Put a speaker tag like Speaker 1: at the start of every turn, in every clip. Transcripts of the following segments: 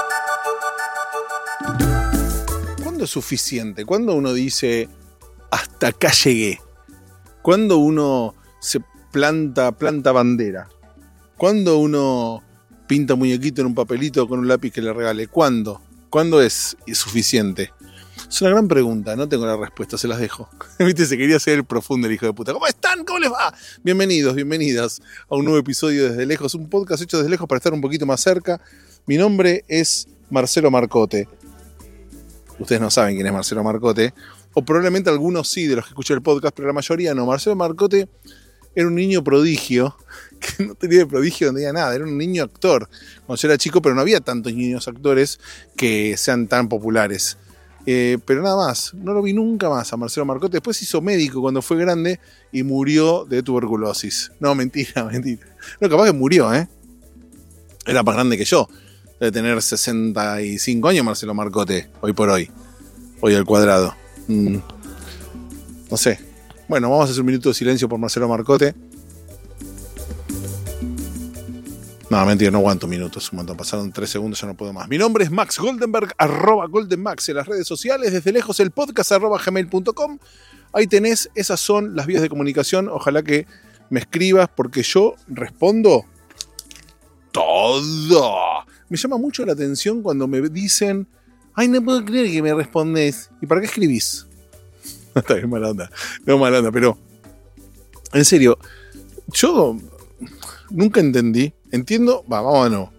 Speaker 1: ¿Cuándo es suficiente? ¿Cuándo uno dice, hasta acá llegué? ¿Cuándo uno se planta bandera? ¿Cuándo uno pinta muñequito en un papelito con un lápiz que le regale? ¿Cuándo? ¿Cuándo es suficiente? Es una gran pregunta, no tengo la respuesta, se las dejo. Viste, se quería hacer el profundo el hijo de puta. ¿Cómo están? ¿Cómo les va? Bienvenidos, bienvenidas a un nuevo episodio Desde Lejos, un podcast hecho desde lejos para estar un poquito más cerca. Mi nombre es Marcelo Marcote. Ustedes no saben quién es Marcelo Marcote, o probablemente algunos sí de los que escuchan el podcast, pero la mayoría no. Marcelo Marcote era un niño prodigio, que no tenía de prodigio, no tenía nada, era un niño actor cuando yo era chico, pero no había tantos niños actores que sean tan populares. Pero nada más, no lo vi nunca más a Marcelo Marcote. Después se hizo médico cuando fue grande y murió de tuberculosis. No, mentira. No, capaz que murió, Era más grande que yo. Debe tener 65 años Marcelo Marcote, hoy por hoy. Hoy al cuadrado. No sé. Bueno, vamos a hacer un minuto de silencio por Marcelo Marcote. No, mentira, no aguanto minutos. Un montón, pasaron 3 segundos, ya no puedo más. Mi nombre es Max Goldenberg, @GoldenMax en las redes sociales, desde lejos el podcast @gmail.com. Ahí tenés, esas son las vías de comunicación. Ojalá que me escribas porque yo respondo todo. Me llama mucho la atención cuando me dicen, ay, no puedo creer que me respondés. ¿Y para qué escribís? Está bien, mala onda. No, mala onda, pero en serio, yo nunca entendí. Entiendo, vámonos.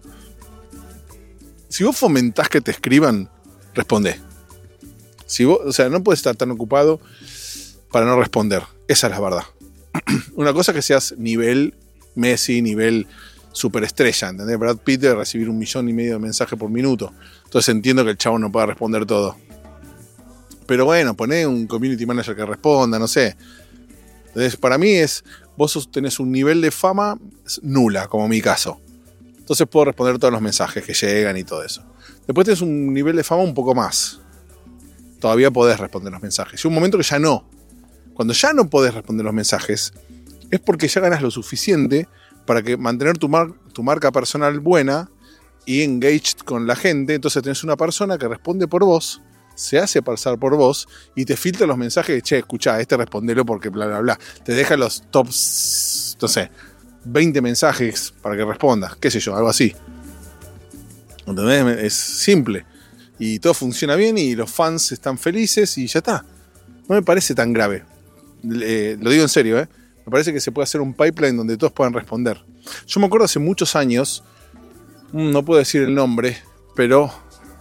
Speaker 1: Si vos fomentás que te escriban, respondé. Si vos, o sea, no puedes estar tan ocupado para no responder. Esa es la verdad. Una cosa que seas nivel Messi, nivel superestrella, ¿entendés? Brad Pitt de recibir 1,5 millones de mensajes por minuto. Entonces entiendo que el chavo no pueda responder todo. Pero bueno, poné un community manager que responda, no sé. Entonces, para mí vos tenés un nivel de fama nula, como mi caso. Entonces puedo responder todos los mensajes que llegan y todo eso. Después tenés un nivel de fama un poco más. Todavía podés responder los mensajes. Y un momento que ya no. Cuando ya no podés responder los mensajes, es porque ya ganás lo suficiente para que mantener tu marca personal buena y engaged con la gente. Entonces tenés una persona que responde por vos, se hace pasar por vos y te filtra los mensajes de, che, escuchá, respondelo porque bla, bla, bla. Te deja los tops, no sé, 20 mensajes para que respondas, qué sé yo, algo así. ¿Entendés? Es simple. Y todo funciona bien y los fans están felices y ya está. No me parece tan grave. Lo digo en serio, Me parece que se puede hacer un pipeline donde todos puedan responder. Yo me acuerdo hace muchos años, no puedo decir el nombre, pero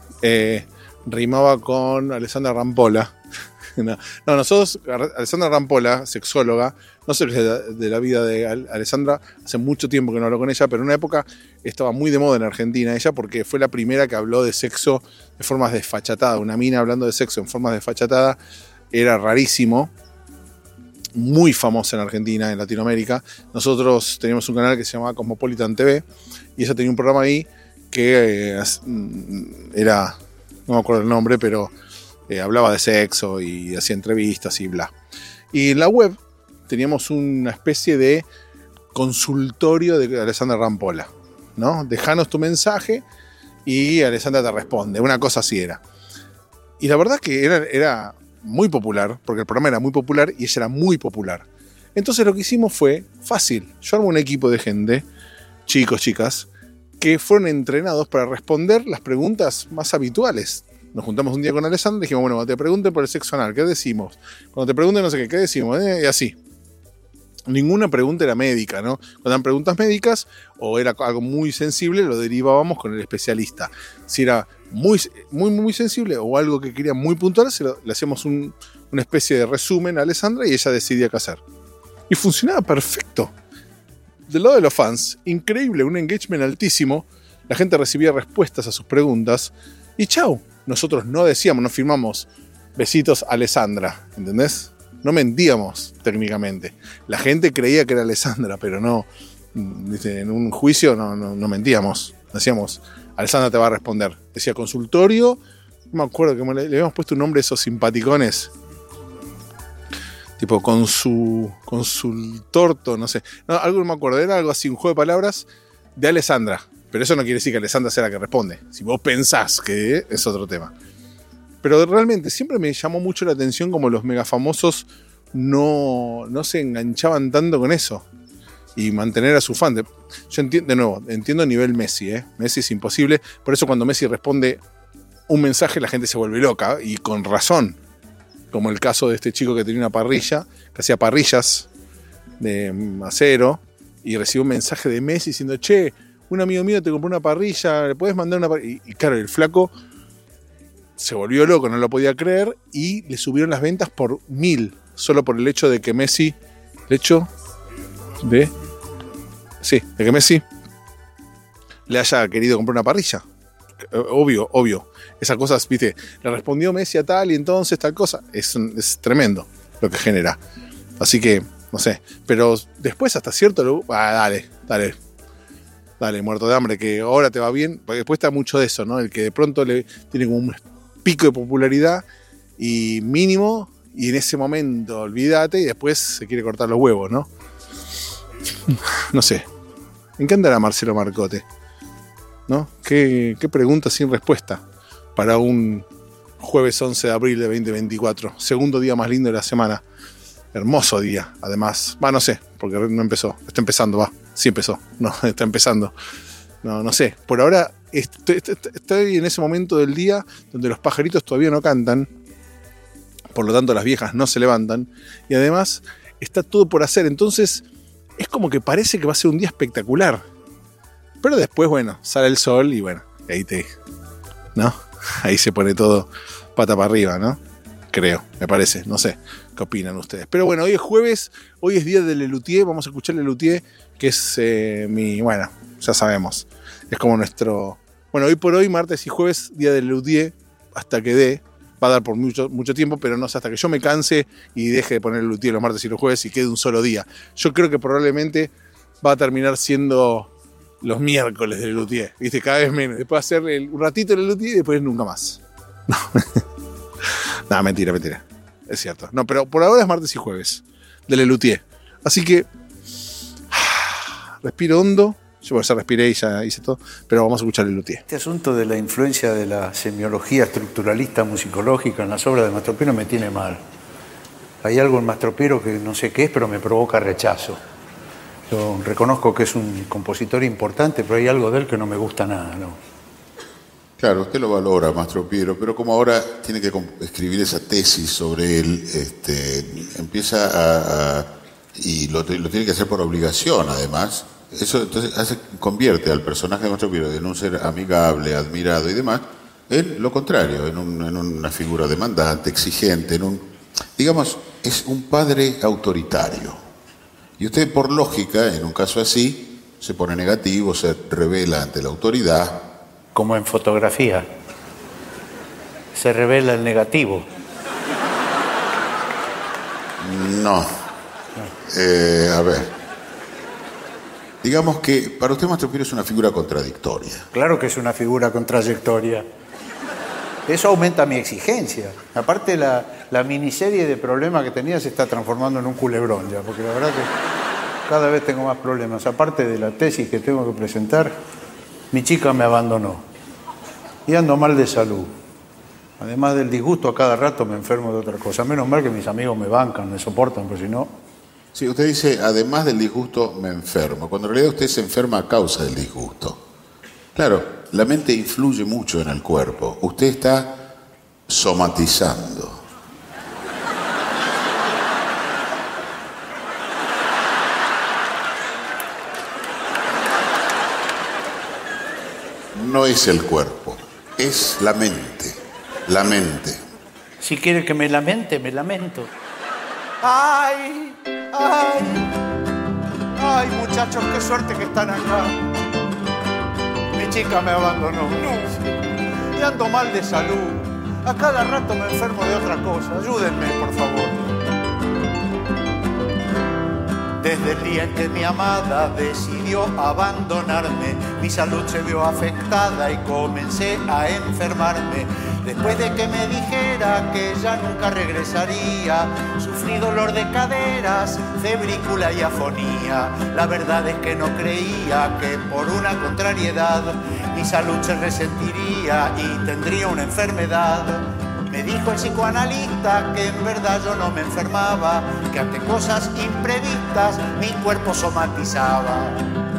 Speaker 1: rimaba con Alessandra Rampola. Nosotros, Alessandra Rampola, sexóloga, no sé de la vida de Alessandra, hace mucho tiempo que no hablo con ella, pero en una época estaba muy de moda en Argentina ella porque fue la primera que habló de sexo de formas desfachatadas. Una mina hablando de sexo en formas desfachatadas era rarísimo. Muy famosa en Argentina, en Latinoamérica. Nosotros teníamos un canal que se llamaba Cosmopolitan TV y ella tenía un programa ahí que era, no me acuerdo el nombre, pero hablaba de sexo y hacía entrevistas y bla. Y en la web teníamos una especie de consultorio de Alessandra Rampola, ¿no? Dejanos tu mensaje y Alessandra te responde. Una cosa así era. Y la verdad que era muy popular, porque el programa era muy popular y ella era muy popular. Entonces lo que hicimos fue fácil. Yo armé un equipo de gente, chicos, chicas, que fueron entrenados para responder las preguntas más habituales. Nos juntamos un día con Alessandra y dijimos, bueno, cuando te pregunten por el sexo anal, ¿qué decimos? Cuando te pregunten no sé qué decimos? Y así. Ninguna pregunta era médica, ¿no? Cuando eran preguntas médicas o era algo muy sensible, lo derivábamos con el especialista. Si era muy, muy, muy sensible o algo que quería muy puntual, le hacíamos una especie de resumen a Alessandra y ella decidía qué hacer. Y funcionaba perfecto. Del lado de los fans, increíble, un engagement altísimo. La gente recibía respuestas a sus preguntas y chau. Nosotros no decíamos, no firmamos besitos Alessandra, ¿entendés? No mentíamos técnicamente. La gente creía que era Alessandra, pero no. En un juicio no mentíamos. Decíamos, Alessandra te va a responder. Decía consultorio. No me acuerdo que le habíamos puesto un nombre a esos simpaticones. Tipo consultorto, no sé. No, algo no me acuerdo. Era algo así, un juego de palabras de Alessandra. Pero eso no quiere decir que Alessandra sea la que responde. Si vos pensás que es otro tema. Pero realmente siempre me llamó mucho la atención como los megafamosos no se enganchaban tanto con eso. Y mantener a su fan. Yo entiendo a nivel Messi. Messi es imposible. Por eso cuando Messi responde un mensaje la gente se vuelve loca. Y con razón. Como el caso de este chico que tenía una parrilla. Que hacía parrillas de acero. Y recibe un mensaje de Messi diciendo, che, un amigo mío te compró una parrilla. ¿Le puedes mandar una parrilla? Y claro, el flaco se volvió loco, no lo podía creer. Y le subieron las ventas por 1000. Solo por el hecho de que Messi... El hecho de que Messi le haya querido comprar una parrilla. Obvio. Esas cosas, viste, le respondió Messi a tal y entonces tal cosa. Es tremendo lo que genera. Así que, no sé. Pero después hasta cierto... Dale, muerto de hambre, que ahora te va bien. Porque después está mucho de eso, ¿no? El que de pronto le tiene como un pico de popularidad y mínimo, y en ese momento olvídate y después se quiere cortar los huevos, ¿no? No sé. ¿En qué andará Marcelo Marcote? ¿No? ¿Qué pregunta sin respuesta para un jueves 11 de abril de 2024? Segundo día más lindo de la semana. Hermoso día, además. No sé, porque no empezó. Está empezando, Sí empezó. No, está empezando. No sé. Por ahora estoy en ese momento del día donde los pajaritos todavía no cantan. Por lo tanto, las viejas no se levantan. Y además, está todo por hacer. Entonces... es como que parece que va a ser un día espectacular. Pero después, bueno, sale el sol y bueno, ¿no? Ahí se pone todo pata para arriba, ¿no? Creo, me parece, no sé. ¿Qué opinan ustedes? Pero bueno, hoy es jueves, hoy es día de Lelutier, vamos a escuchar Lelutier, que es bueno, ya sabemos. Es como nuestro... Bueno, hoy por hoy, martes y jueves, día de Lelutier, hasta que dé. Va a dar por mucho tiempo, pero no sé, hasta que yo me canse y deje de poner el luthier los martes y los jueves y quede un solo día. Yo creo que probablemente va a terminar siendo los miércoles del luthier, ¿viste? Cada vez menos. Después hacer un ratito el luthier y después nunca más. No, mentira. Es cierto. No, pero por ahora es martes y jueves del luthier. Así que respiro hondo. Yo ya respiré y ya hice todo, pero vamos a escuchar el luthier.
Speaker 2: Este asunto de la influencia de la semiología estructuralista musicológica en las obras de Mastropiero me tiene mal. Hay algo en Mastropiero que no sé qué es, pero me provoca rechazo. Yo reconozco que es un compositor importante, pero hay algo de él que no me gusta nada, ¿no?
Speaker 3: Claro, usted lo valora, Mastropiero, pero como ahora tiene que escribir esa tesis sobre él, empieza y lo tiene que hacer por obligación, además. Eso entonces convierte al personaje de Mastropiero en un ser amigable, admirado y demás, en lo contrario, en una figura demandante, exigente, digamos, es un padre autoritario. Y usted, por lógica, en un caso así, se pone negativo, se revela ante la autoridad.
Speaker 2: Como en fotografía, se revela el negativo.
Speaker 3: No. A ver. Digamos que para usted Mastropiero es una figura contradictoria.
Speaker 2: Claro que es una figura con trayectoria. Eso aumenta mi exigencia. Aparte, la miniserie de problemas que tenía se está transformando en un culebrón ya, porque la verdad que cada vez tengo más problemas. Aparte de la tesis que tengo que presentar, mi chica me abandonó y ando mal de salud. Además del disgusto, a cada rato me enfermo de otra cosa. Menos mal que mis amigos me bancan, me soportan, porque si no...
Speaker 3: Sí, usted dice, además del disgusto me enfermo, cuando en realidad usted se enferma a causa del disgusto. Claro, la mente influye mucho en el cuerpo. Usted está somatizando. No es el cuerpo, es la mente. La mente.
Speaker 2: Si quiere que me lamente, me lamento. ¡Ay! ¡Ay! ¡Ay, muchachos, qué suerte que están acá! Mi chica me abandonó. Y ando mal de salud. A cada rato me enfermo de otra cosa. Ayúdenme, por favor. Desde el día en que mi amada decidió abandonarme, mi salud se vio afectada y comencé a enfermarme. Después de que me dijera que ya nunca regresaría, sufrí dolor de caderas, febrícula y afonía. La verdad es que no creía que por una contrariedad mi salud se resentiría y tendría una enfermedad. Me dijo el psicoanalista que en verdad yo no me enfermaba, que ante cosas imprevistas mi cuerpo somatizaba.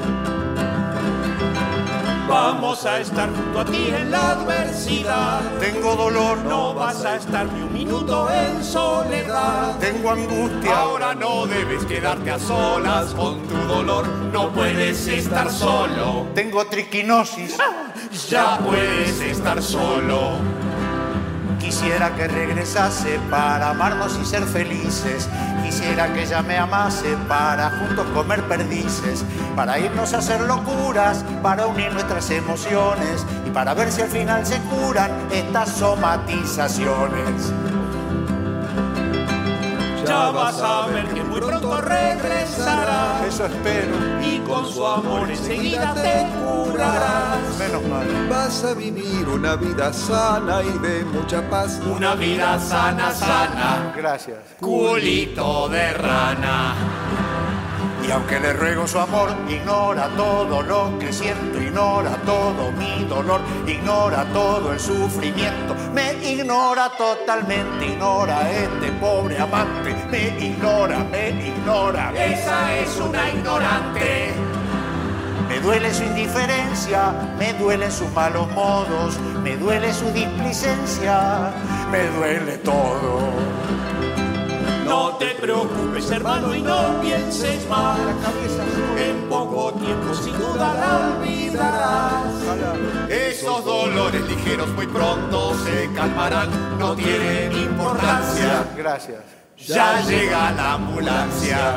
Speaker 4: Vamos a estar junto a ti en la adversidad.
Speaker 2: Tengo dolor,
Speaker 4: No vas a estar ni un minuto en soledad.
Speaker 2: tengo angustia.
Speaker 4: Ahora no debes quedarte a solas con tu dolor. No puedes estar solo.
Speaker 2: Tengo triquinosis.
Speaker 4: Ya puedes estar solo.
Speaker 2: Quisiera que regresase para amarnos y ser felices. Quisiera que ella me amase para juntos comer perdices, para irnos a hacer locuras, para unir nuestras emociones y para ver si al final se curan estas somatizaciones.
Speaker 4: Ya vas a ver que muy pronto regresará.
Speaker 2: Eso espero,
Speaker 4: Y con su amor enseguida te curarás.
Speaker 2: menos mal.
Speaker 5: Vas a vivir una vida sana y de mucha paz.
Speaker 4: Una vida sana, sana.
Speaker 2: Gracias.
Speaker 4: Culito de rana.
Speaker 2: Y aunque le ruego su amor, ignora todo lo que siento, ignora todo mi dolor, ignora todo el sufrimiento, me ignora totalmente, ignora a este pobre amante, me ignora,
Speaker 4: Esa es una ignorante.
Speaker 2: Me duele su indiferencia, me duelen sus malos modos, me duele su displicencia, me duele todo.
Speaker 4: No te preocupes, hermano, y no pienses mal.
Speaker 2: La cabeza
Speaker 4: En poco tiempo sin duda la olvidarás. Esos dolores ligeros muy pronto se calmarán. No tienen importancia.
Speaker 2: Gracias.
Speaker 4: Ya llega la ambulancia.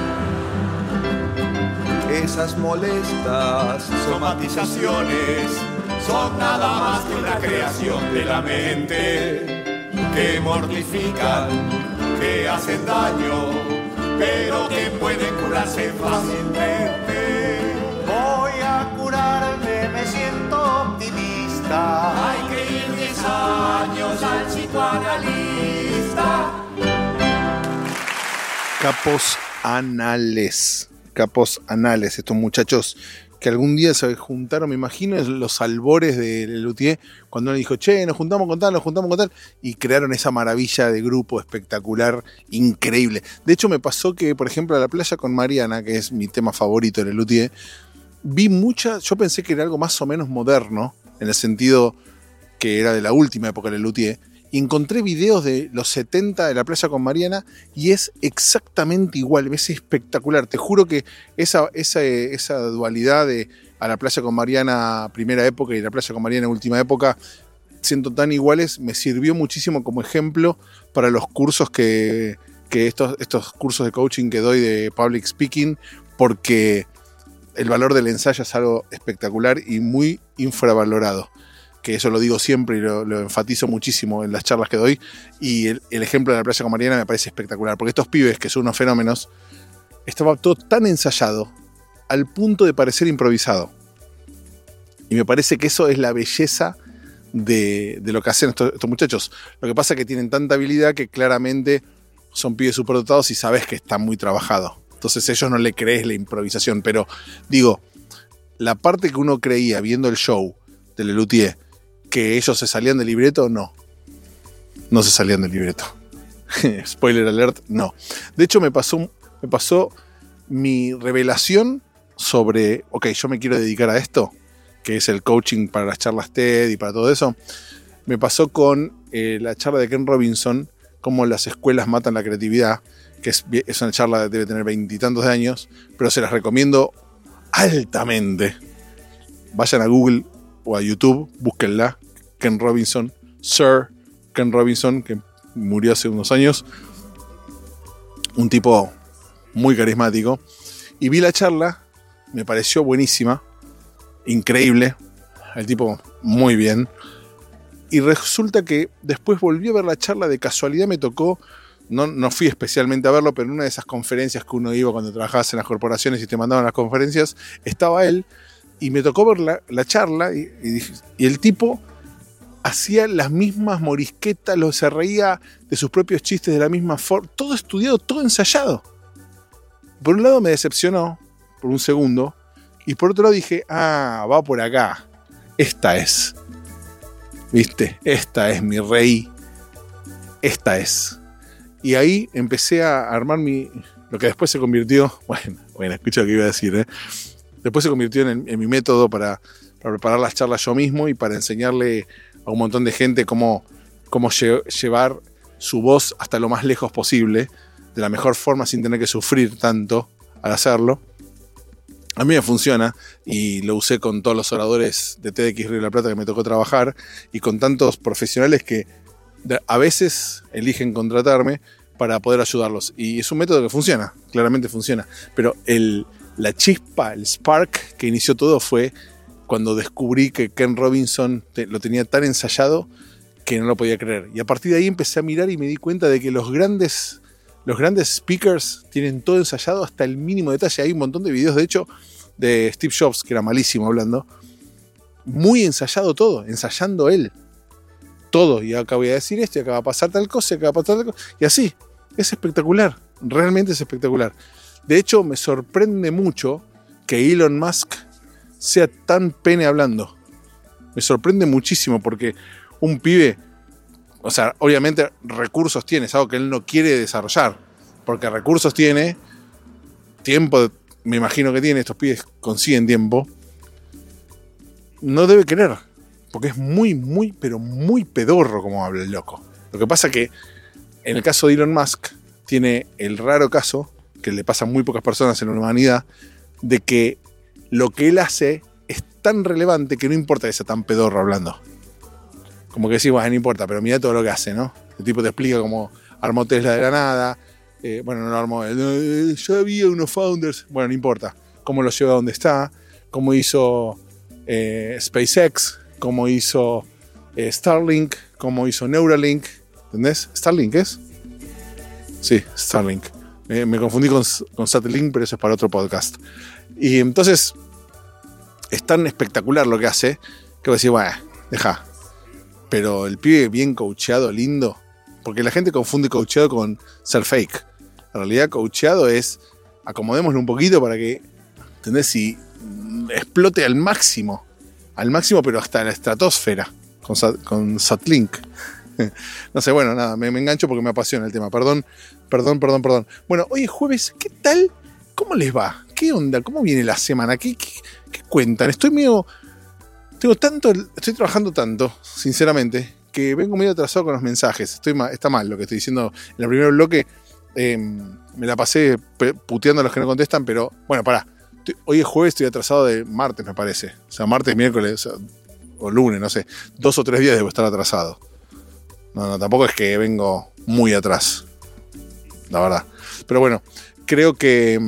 Speaker 5: Esas molestas
Speaker 4: Somatizaciones son nada más que una creación de la mente, que mortifican, que hacen daño, pero que pueden curarse fácilmente.
Speaker 2: Voy a curarme, me siento optimista.
Speaker 4: Hay que ir 10 años al psicoanalista.
Speaker 1: Capos anales, estos muchachos que algún día se juntaron, me imagino, en los albores de Lelutier, cuando él dijo, che, nos juntamos con tal, y crearon esa maravilla de grupo espectacular, increíble. De hecho, me pasó que, por ejemplo, a La Playa con Mariana, que es mi tema favorito de Lelutier, yo pensé que era algo más o menos moderno, en el sentido que era de la última época de Lelutier, y encontré videos de los 70 de La Playa con Mariana y es exactamente igual, es espectacular. Te juro que esa dualidad de A La Playa con Mariana primera época y La Playa con Mariana última época, siendo tan iguales, me sirvió muchísimo como ejemplo para los cursos que estos cursos de coaching que doy de public speaking, porque el valor del ensayo es algo espectacular y muy infravalorado. Que eso lo digo siempre y lo enfatizo muchísimo en las charlas que doy, y el ejemplo de La Playa con Mariana me parece espectacular, porque estos pibes, que son unos fenómenos, estaba todo tan ensayado al punto de parecer improvisado, y me parece que eso es la belleza de lo que hacen estos muchachos. Lo que pasa es que tienen tanta habilidad que claramente son pibes superdotados y sabes que están muy trabajados, entonces a ellos no le crees la improvisación, pero digo, la parte que uno creía viendo el show de Lelutier, que ellos se salían del libreto, no se salían del libreto. Spoiler alert, no. De hecho, me pasó mi revelación sobre, ok, yo me quiero dedicar a esto, que es el coaching para las charlas TED y para todo eso. Me pasó con la charla de Ken Robinson, cómo las escuelas matan la creatividad, que es una charla que debe tener 20 y tantos de años, pero se las recomiendo altamente. Vayan a Google o a YouTube, búsquenla, Ken Robinson, Sir Ken Robinson, que murió hace unos años, un tipo muy carismático, y vi la charla, me pareció buenísima, increíble, el tipo muy bien, y resulta que después volví a ver la charla, de casualidad me tocó no fui especialmente a verlo, pero en una de esas conferencias que uno iba cuando trabajabas en las corporaciones y te mandaban a las conferencias, estaba él y me tocó ver la charla y el tipo hacía las mismas morisquetas, se reía de sus propios chistes de la misma forma, todo estudiado, todo ensayado. Por un lado me decepcionó, por un segundo, y por otro lado dije, va por acá, esta es, ¿viste? Esta es mi rey, esta es. Y ahí empecé a armar lo que después se convirtió, bueno, escucha lo que iba a decir, después se convirtió en mi método para preparar las charlas yo mismo y para enseñarle a un montón de gente cómo llevar su voz hasta lo más lejos posible, de la mejor forma sin tener que sufrir tanto al hacerlo. A mí me funciona y lo usé con todos los oradores de TEDx Río de la Plata que me tocó trabajar y con tantos profesionales que a veces eligen contratarme para poder ayudarlos. Y es un método que funciona, claramente funciona. Pero la chispa, el spark que inició todo fue cuando descubrí que Ken Robinson lo tenía tan ensayado que no lo podía creer. Y a partir de ahí empecé a mirar y me di cuenta de que los grandes speakers tienen todo ensayado hasta el mínimo detalle. Hay un montón de videos, de hecho, de Steve Jobs, que era malísimo hablando. Muy ensayado todo, ensayando él. Todo. Y acá voy a decir esto, y acá va a pasar tal cosa, y acá va a pasar tal cosa. Y así. Es espectacular. Realmente es espectacular. De hecho, me sorprende mucho que Elon Musk sea tan pene hablando. Me sorprende muchísimo porque un pibe, o sea, obviamente recursos tiene, es algo que él no quiere desarrollar, porque recursos tiene, tiempo, me imagino que tiene, estos pibes consiguen tiempo, no debe querer, porque es muy, muy, pero muy pedorro como habla el loco. Lo que pasa que en el caso de Elon Musk tiene el raro caso, que le pasa a muy pocas personas en la humanidad, de que lo que él hace es tan relevante que no importa que sea tan pedorro hablando. Como que decís, bueno, no importa, pero mira todo lo que hace, ¿no? El tipo te explica cómo armó Tesla de la nada. Bueno, no lo armó. Ya había unos founders. Bueno, no importa. Cómo lo lleva a donde está. Cómo hizo SpaceX. Cómo hizo Starlink. Cómo hizo Neuralink. ¿Entendés? ¿Starlink es? Sí, Starlink. Me confundí con Satellink, pero eso es para otro podcast. Y entonces es tan espectacular lo que hace que voy a decir, bueno, deja. Pero el pibe bien coacheado, lindo. Porque la gente confunde coacheado con ser fake. En realidad coacheado es acomodémoslo un poquito para que, ¿entendés? Y explote al máximo, pero hasta la estratosfera con Satlink. No sé, bueno, nada, me engancho porque me apasiona el tema. Perdón. Bueno, hoy es jueves, ¿qué tal? ¿Cómo les va? ¿Qué onda? ¿Cómo viene la semana? ¿Qué cuentan? Estoy trabajando tanto, sinceramente, que vengo medio atrasado con los mensajes. Está mal lo que estoy diciendo. En el primer bloque me la pasé puteando a los que no contestan, pero bueno, pará. Hoy es jueves, estoy atrasado de martes, me parece. O sea, martes, miércoles o lunes, no sé. 2 o 3 días debo estar atrasado. No, tampoco es que vengo muy atrás, la verdad. Pero bueno, creo que...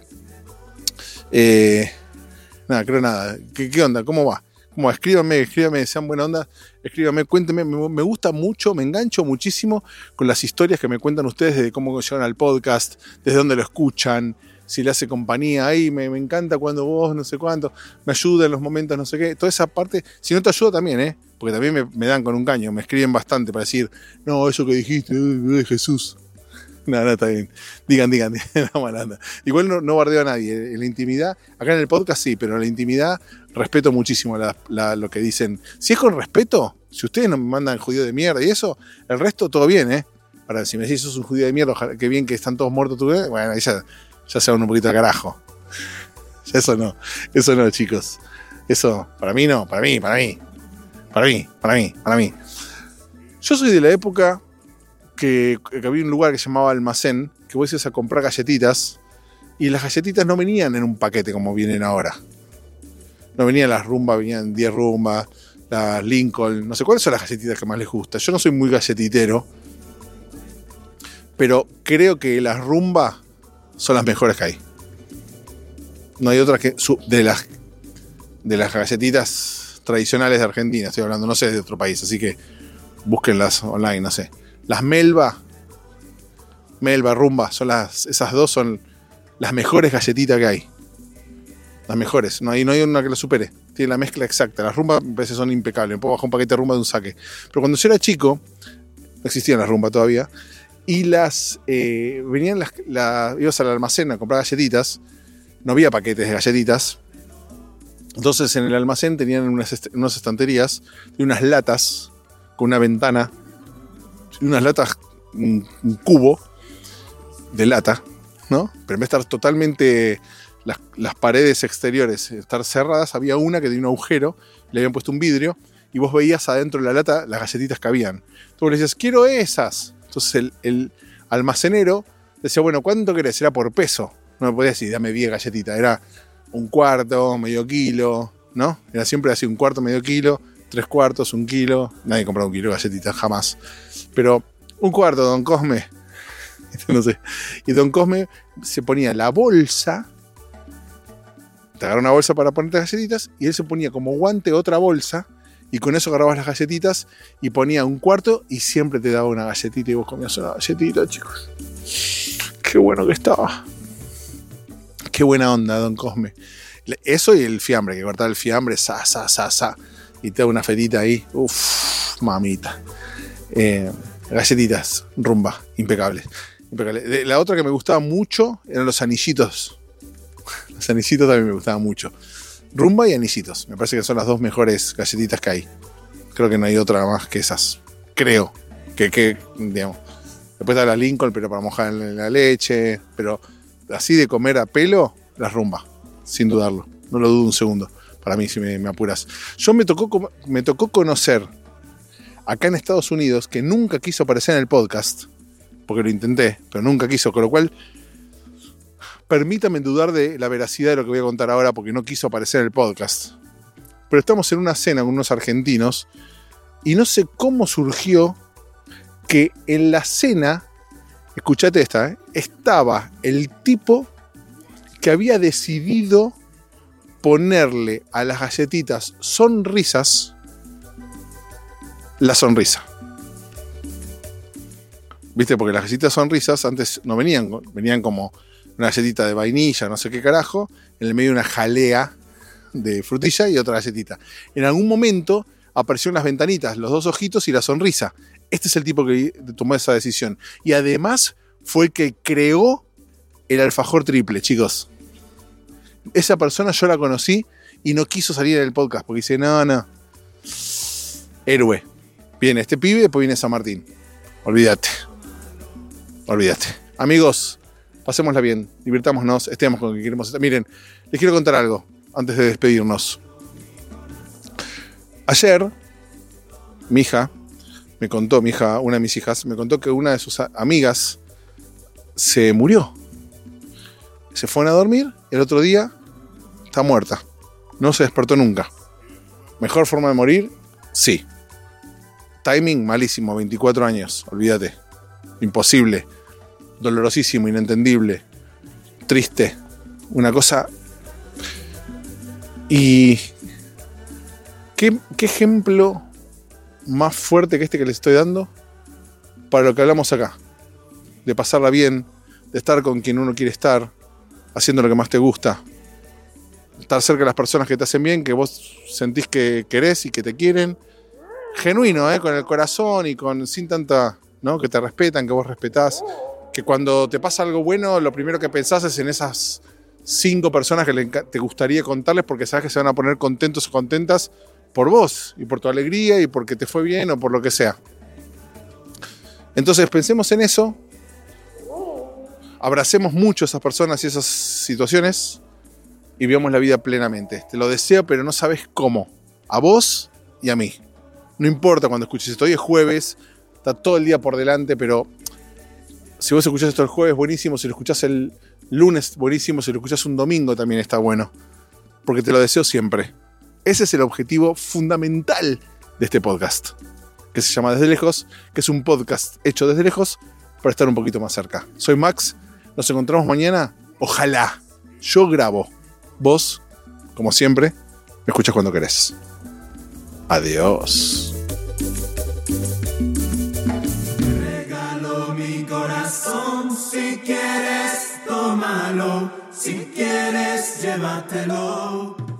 Speaker 1: nada. ¿Qué onda? ¿Cómo va? Escríbanme, sean buena onda. Escríbanme, cuéntenme. Me gusta mucho, me engancho muchísimo con las historias que me cuentan ustedes de cómo llegan al podcast, desde dónde lo escuchan, si le hace compañía. Ahí me encanta cuando vos, no sé cuánto, me ayuda en los momentos, no sé qué. Toda esa parte, si no te ayuda también, porque también me dan con un caño, me escriben bastante para decir, no, eso que dijiste, Jesús. No, está bien. Digan, la malanda. Igual no bardeo a nadie. En la intimidad, acá en el podcast sí, pero en la intimidad respeto muchísimo lo que dicen. Si es con respeto, si ustedes no me mandan judío de mierda y eso, el resto todo bien, Ahora, si me decís sos un judío de mierda, ojalá, qué bien que están todos muertos, bueno, ahí ya se van un poquito al carajo. Eso no, chicos. Eso, para mí no, para mí. Yo soy de la época que había un lugar que se llamaba Almacén, que vos ibas a comprar galletitas, y las galletitas no venían en un paquete como vienen ahora. No venían las Rumba, venían 10 Rumba, las Lincoln, no sé cuáles son las galletitas que más les gusta. Yo no soy muy galletitero, pero creo que las Rumba son las mejores que hay. No hay otras que de las galletitas tradicionales de Argentina, estoy hablando, no sé de otro país, así que búsquenlas online, no sé. Las Melba Melba, Rumba, esas dos son las mejores galletitas que hay. Las mejores, no hay una que lo supere. Tiene la mezcla exacta. Las Rumba me parece son impecables. Me puedo bajar un paquete de Rumba de un saque. Pero cuando yo era chico, no existían las Rumba todavía, y venían ibas al almacén a comprar galletitas, no había paquetes de galletitas. Entonces en el almacén tenían unas estanterías y unas latas con una ventana, unas latas, un cubo de lata, ¿no? Pero en vez de estar totalmente las paredes exteriores estar cerradas, había una que tenía un agujero, le habían puesto un vidrio y vos veías adentro de la lata las galletitas que habían. Tú le decías, quiero esas. Entonces el almacenero decía, bueno, ¿cuánto querés? Era por peso. No me podía decir, dame 10 galletitas. Era un cuarto, medio kilo, ¿no? Era siempre así, un cuarto, medio kilo, 3 cuartos, 1 kilo. Nadie compraba 1 kilo de galletitas, jamás. Pero 1 cuarto, don Cosme. No sé. Y don Cosme se ponía la bolsa, te agarraba una bolsa para ponerte galletitas, y él se ponía como guante otra bolsa, y con eso agarrabas las galletitas y ponía 1 cuarto y siempre te daba una galletita y vos comías una galletita, chicos. Qué bueno que estaba. Qué buena onda, don Cosme. Eso y el fiambre, que cortaba el fiambre, sa, y te da una fetita ahí. Uff, mamita. Galletitas, Rumba, impecables. La otra que me gustaba mucho eran los anillitos. Los anillitos también me gustaban mucho. Rumba y anillitos. Me parece que son las 2 mejores galletitas que hay. Creo que no hay otra más que esas. Creo. Que digamos. Después está la Lincoln, pero para mojar en la leche. Pero así de comer a pelo, las Rumba. Sin dudarlo. No lo dudo un segundo. Para mí, si me apuras. Yo me tocó conocer acá en Estados Unidos, que nunca quiso aparecer en el podcast, porque lo intenté, pero nunca quiso, con lo cual permítame dudar de la veracidad de lo que voy a contar ahora, porque no quiso aparecer en el podcast. Pero estamos en una cena con unos argentinos y no sé cómo surgió que en la cena, escuchate esta, estaba el tipo que había decidido ponerle a las galletitas sonrisas la sonrisa. ¿Viste? Porque las galletitas sonrisas antes no venían como una galletita de vainilla, no sé qué carajo, en el medio una jalea de frutilla y otra galletita. En algún momento aparecieron las ventanitas, los 2 ojitos y la sonrisa. Este es el tipo que tomó esa decisión. Y además fue el que creó el alfajor triple, chicos. Esa persona yo la conocí y no quiso salir del podcast porque dice, no. Héroe. Viene este pibe y después viene San Martín. Olvídate. Amigos, pasémosla bien, divirtámonos, estemos con lo que queremos estar. Miren, les quiero contar algo antes de despedirnos. Ayer, una de mis hijas, me contó que una de sus amigas se murió. Se fueron a dormir, el otro día está muerta. No se despertó nunca. ¿Mejor forma de morir? Sí. Timing malísimo, 24 años, olvídate. Imposible. Dolorosísimo, inentendible. Triste. Una cosa. Y ¿qué ejemplo más fuerte que este que les estoy dando para lo que hablamos acá? De pasarla bien, de estar con quien uno quiere estar, haciendo lo que más te gusta, estar cerca de las personas que te hacen bien, que vos sentís que querés y que te quieren, genuino, con el corazón y sin tanta, ¿no? Que te respetan, que vos respetás, que cuando te pasa algo bueno, lo primero que pensás es en esas 5 personas que te gustaría contarles porque sabes que se van a poner contentos o contentas por vos y por tu alegría y porque te fue bien o por lo que sea. Entonces pensemos en eso, abracemos mucho a esas personas y esas situaciones y vivamos la vida plenamente. Te lo deseo, pero no sabes cómo. A vos y a mí. No importa cuando escuches esto. Hoy es jueves, está todo el día por delante, pero si vos escuchás esto el jueves, buenísimo. Si lo escuchás el lunes, buenísimo. Si lo escuchás un domingo, también está bueno. Porque te lo deseo siempre. Ese es el objetivo fundamental de este podcast, que se llama Desde Lejos, que es un podcast hecho desde lejos para estar un poquito más cerca. Soy Max, nos encontramos mañana. Ojalá. Yo grabo. Vos, como siempre, me escuchas cuando querés. Adiós.
Speaker 4: Regalo mi corazón. llévalo, si quieres, llévatelo.